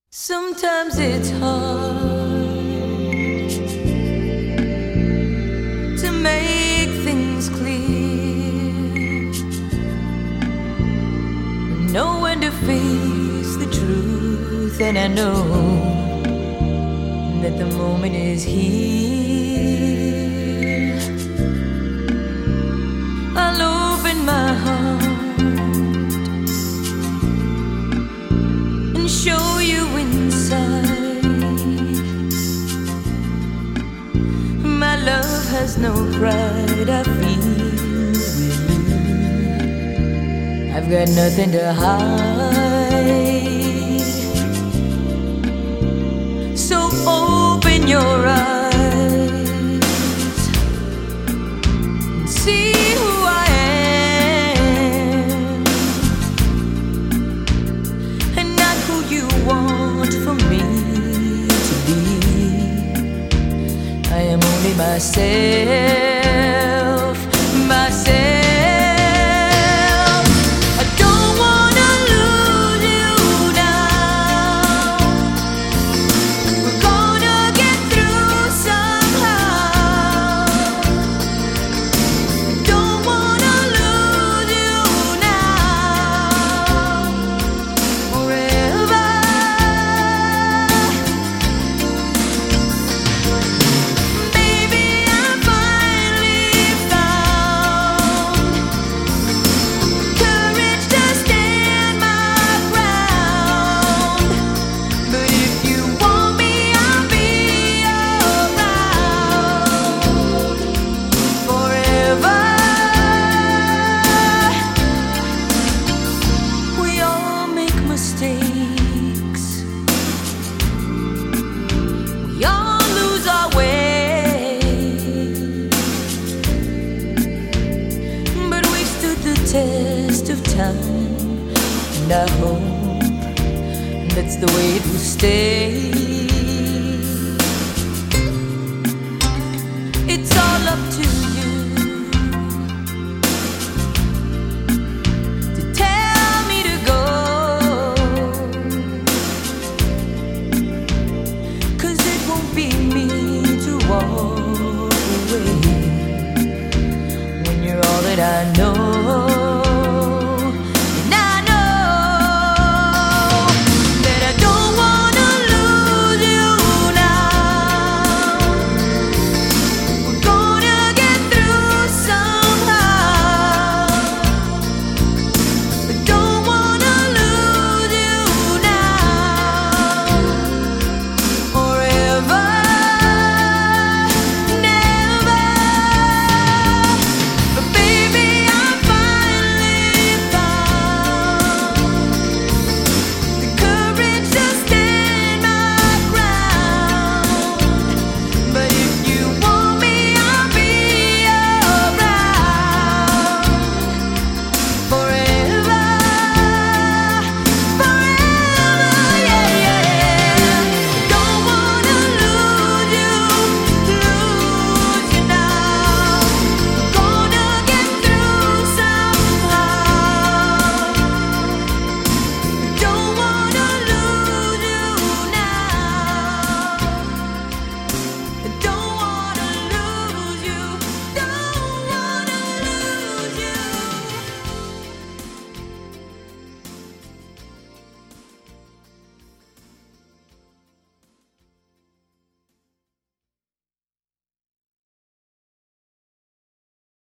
Sometimes it's hard to make things clear, know when to face the truth, and I know that the moment is here. I'll open my heart and show you inside. My love has no pride, I feel with you. I've got nothing to hide. So open your eyes and see who I am, and not who you want for me to be. I am only myself, myself. I don't wanna lose you now. We're gonna get through somehow. Don't wanna lose you now. Forever. Baby, I finally found courage to stand my ground. But if you want me, I'll be around forever. We all make mistakes. We all lose our way. But we stood the test of time, and I hope that's the way it will stay.